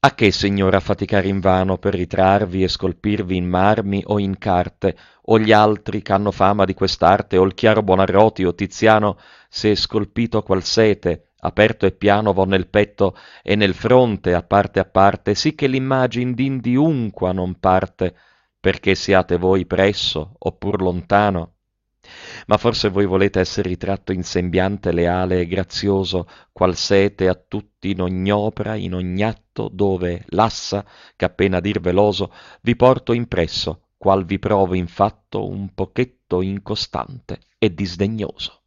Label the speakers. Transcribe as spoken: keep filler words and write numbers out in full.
Speaker 1: A che, signora, faticare invano per ritrarvi e scolpirvi in marmi o in carte, o gli altri ch'hanno fama di quest'arte, o il chiaro Buonarroti o Tiziano, se scolpito qual sete, aperto e piano vo nel petto e nel fronte a parte a parte, sì che l'immagin d'indiunqua non parte, perché siate voi presso oppur lontano. Ma forse voi volete esser ritratto in sembiante leale e grazioso, qual sete a tutti in ogni opra, in ogni atto, dove l'assa, ch'appena dir veloso, vi porto impresso, qual vi provo in fatto un pochetto incostante e disdegnoso.